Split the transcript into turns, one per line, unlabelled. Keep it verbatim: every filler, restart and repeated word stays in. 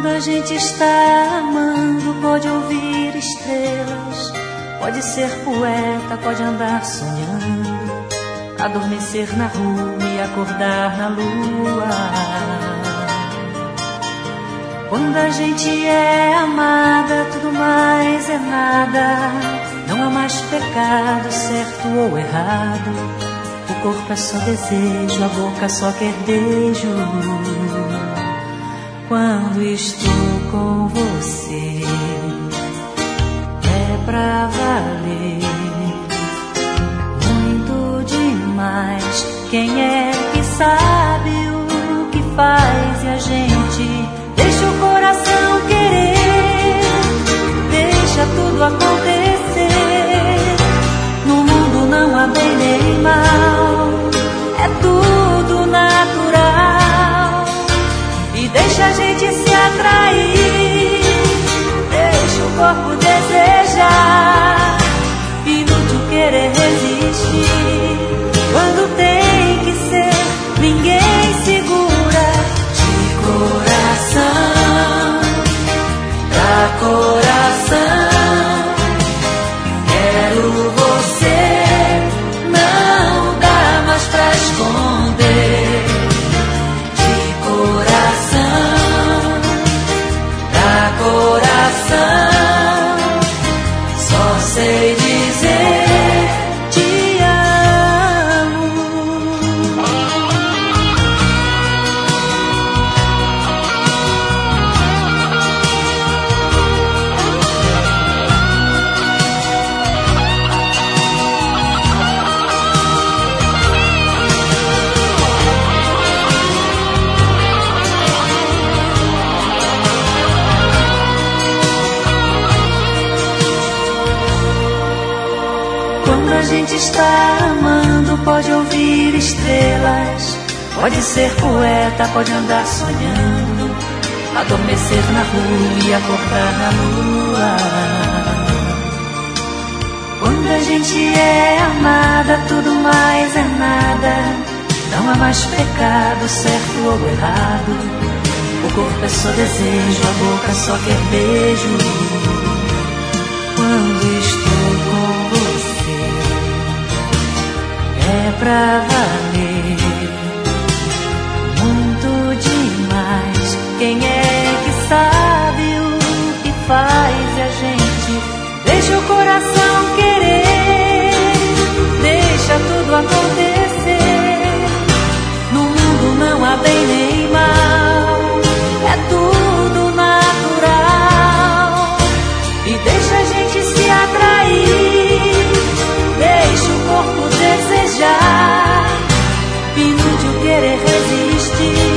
Quando a gente está amando, pode ouvir estrelas, pode ser poeta, pode andar sonhando, adormecer na rua e acordar na lua. Quando a gente é amada, tudo mais é nada. Não há mais pecado, certo ou errado. O corpo é só desejo, a boca só quer beijo. Quando estou com você, é pra valer muito demais. Quem é que sabe o que faz e a gente deixa o coração querer, deixa tudo acontecer. No mundo não há bem nem mal, é tudo natural. E deixa a gente se atrair, deixa o corpo desejar, inútil querer resistir. Quando tem que ser, ninguém segura. De coração pra coração, quero você, não dá mais pra esconder. De coração pra coração, só sei dizer te amo. Quando a gente está amando, pode ouvir estrelas, pode ser poeta, pode andar sonhando, adormecer na rua e acordar na lua. Quando a gente é amada, tudo mais é nada. Não há mais pecado, certo ou errado. O corpo é só desejo, a boca só quer beijo. Quando estou com você, é pra valer muito demais. Quem é que sabe o que faz e a gente deixa o coração querer, deixa tudo acontecer. No mundo não há bem nem mal, é tudo natural. E deixa a gente se atrair, deixa o corpo desejar, inútil querer resistir.